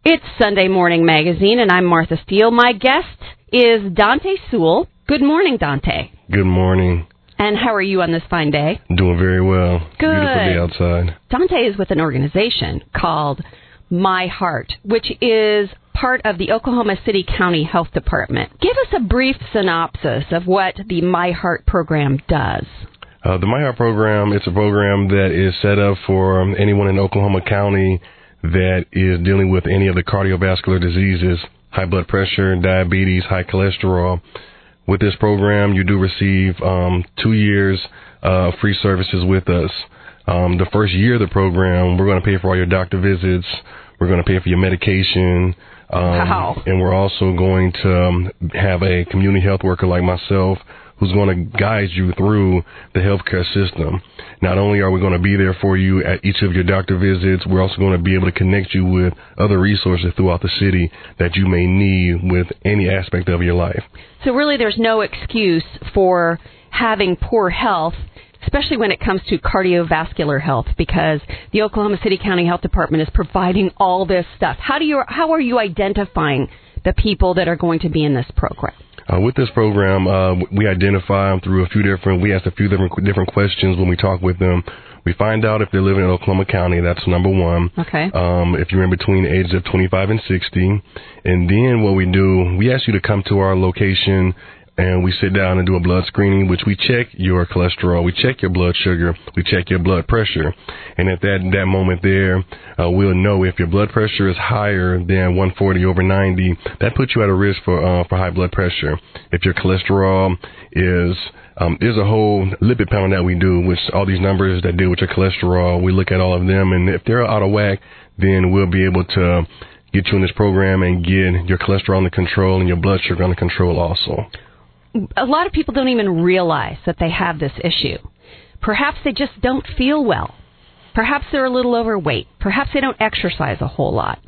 It's Sunday Morning Magazine, and I'm Martha Steele. My guest is Dante Sewell. Good morning, Dante. Good morning. And how are you on this fine day? Doing very well. Good. Beautiful day outside. Dante is with an organization called My Heart, which is part of the Oklahoma City County Health Department. Give us a brief synopsis of what the My Heart program does. The My Heart program, it's a program that is set up for anyone in Oklahoma County that is dealing with any of the cardiovascular diseases, high blood pressure, diabetes, high cholesterol. With this program, you do receive 2 years free services with us. The first year of the program, we're going to pay for all your doctor visits. We're going to pay for your medication. Wow. And we're also going to have a community health worker like myself who's going to guide you through the healthcare system. Not only are we going to be there for you at each of your doctor visits, we're also going to be able to connect you with other resources throughout the city that you may need with any aspect of your life. So really there's no excuse for having poor health, especially when it comes to cardiovascular health, because the Oklahoma City County Health Department is providing all this stuff. How are you identifying the people that are going to be in this program? With this program, we identify them through we ask a few different questions when we talk with them. We find out if they're living in Oklahoma County. That's number one. Okay. If you're in between the ages of 25 and 60. And then what we do, we ask you to come to our location and we sit down and do a blood screening, which we check your cholesterol, we check your blood sugar, we check your blood pressure. And at that moment there, we'll know if your blood pressure is higher than 140/90, that puts you at a risk for high blood pressure. If your cholesterol is, there's a whole lipid panel that we do, which all these numbers that deal with your cholesterol, we look at all of them, and if they're out of whack, then we'll be able to get you in this program and get your cholesterol under control and your blood sugar under control also. A lot of people don't even realize that they have this issue. Perhaps they just don't feel well. Perhaps they're a little overweight. Perhaps they don't exercise a whole lot.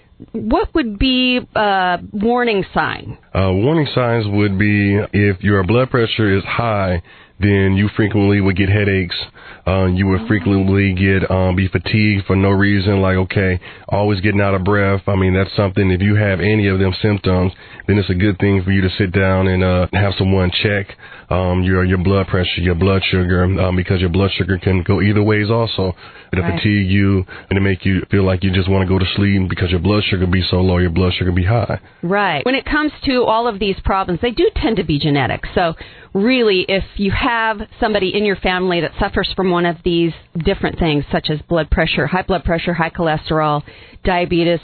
What would be a warning sign? Warning signs would be if your blood pressure is high, then you frequently would get headaches. You would frequently be fatigued for no reason, like, always getting out of breath. I mean, that's something, if you have any of them symptoms, then it's a good thing for you to sit down and have someone check your blood pressure, your blood sugar, because your blood sugar can go either ways also. It'll fatigue you and to make you feel like you just want to go to sleep because your blood sugar be so low, your blood sugar be high. Right. When it comes to all of these problems, they do tend to be genetic. So really, if you have somebody in your family that suffers from one of these different things, such as blood pressure, high cholesterol, diabetes,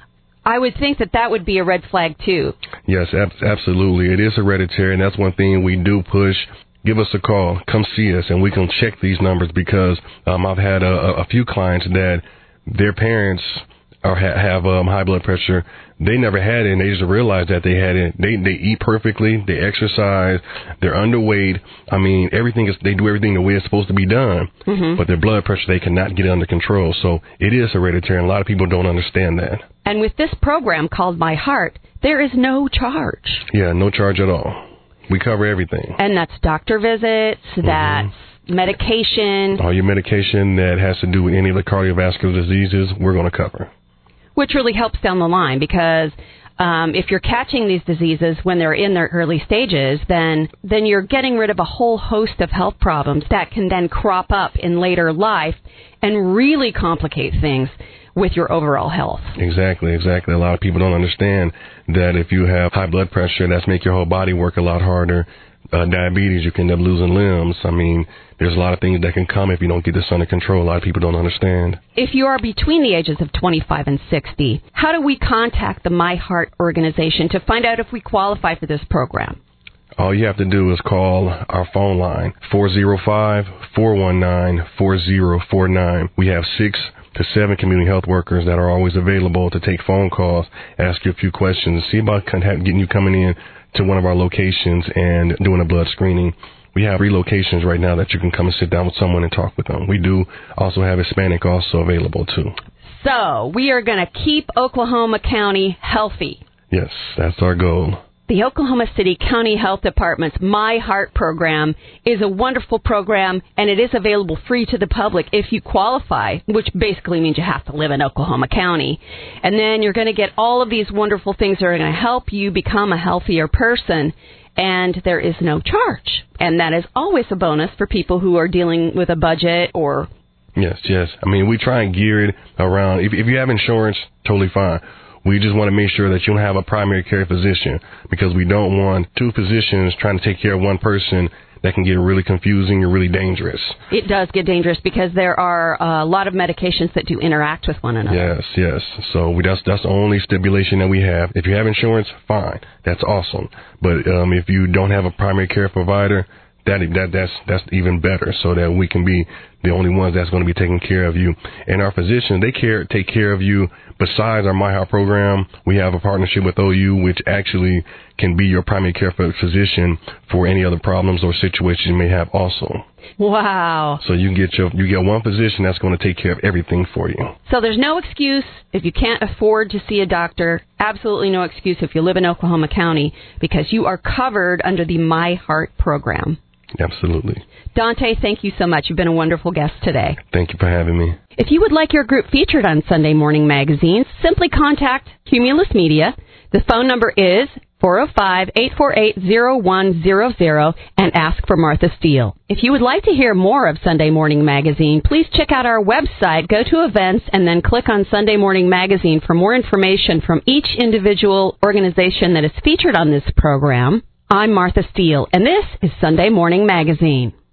I would think that would be a red flag too. Yes, absolutely. It is hereditary, and that's one thing we do push. Give us a call. Come see us, and we can check these numbers because I've had a few clients that their parents have high blood pressure. They never had it, and they just realized that they had it. They eat perfectly. They exercise. They're underweight. I mean, they do everything the way it's supposed to be done. Mm-hmm. But their blood pressure, they cannot get under control. So it is hereditary, and a lot of people don't understand that. And with this program called My Heart, there is no charge. Yeah, no charge at all. We cover everything. And that's doctor visits, that's medication. All your medication that has to do with any of the cardiovascular diseases, we're going to cover. Which really helps down the line because if you're catching these diseases when they're in their early stages, then you're getting rid of a whole host of health problems that can then crop up in later life and really complicate things with your overall health. Exactly. A lot of people don't understand that if you have high blood pressure, that's make your whole body work a lot harder. Diabetes, you can end up losing limbs. I mean, there's a lot of things that can come if you don't get this under control. A lot of people don't understand. If you are between the ages of 25 and 60, how do we contact the My Heart organization to find out if we qualify for this program? All you have to do is call our phone line, 405-419-4049. We have 6 to 7 community health workers that are always available to take phone calls, ask you a few questions, see about getting you coming in to one of our locations and doing a blood screening. We have 3 locations right now that you can come and sit down with someone and talk with them. We do also have Hispanic also available too. So we are going to keep Oklahoma County healthy. Yes, that's our goal. The Oklahoma City County Health Department's My Heart program is a wonderful program, and it is available free to the public if you qualify, which basically means you have to live in Oklahoma County. And then you're going to get all of these wonderful things that are going to help you become a healthier person, and there is no charge. And that is always a bonus for people who are dealing with a budget or... Yes. I mean, we try and gear it around, if you have insurance, totally fine. We just want to make sure that you don't have a primary care physician, because we don't want two physicians trying to take care of one person. That can get really confusing and really dangerous. It does get dangerous because there are a lot of medications that do interact with one another. Yes. So that's the only stipulation that we have. If you have insurance, fine. That's awesome. But if you don't have a primary care provider, that's even better, so that we can be the only ones that's going to be taking care of you. And our physicians, they take care of you. Besides our My Heart program, we have a partnership with OU, which actually can be your primary care physician for any other problems or situations you may have also. Wow. So you get one physician that's going to take care of everything for you. So there's no excuse if you can't afford to see a doctor. Absolutely no excuse if you live in Oklahoma County, because you are covered under the My Heart program. Absolutely. Dante, thank you so much. You've been a wonderful guest today. Thank you for having me. If you would like your group featured on Sunday Morning Magazine, simply contact Cumulus Media. The phone number is 405-848-0100 and ask for Martha Steele. If you would like to hear more of Sunday Morning Magazine, please check out our website, go to events, and then click on Sunday Morning Magazine for more information from each individual organization that is featured on this program. I'm Martha Steele, and this is Sunday Morning Magazine.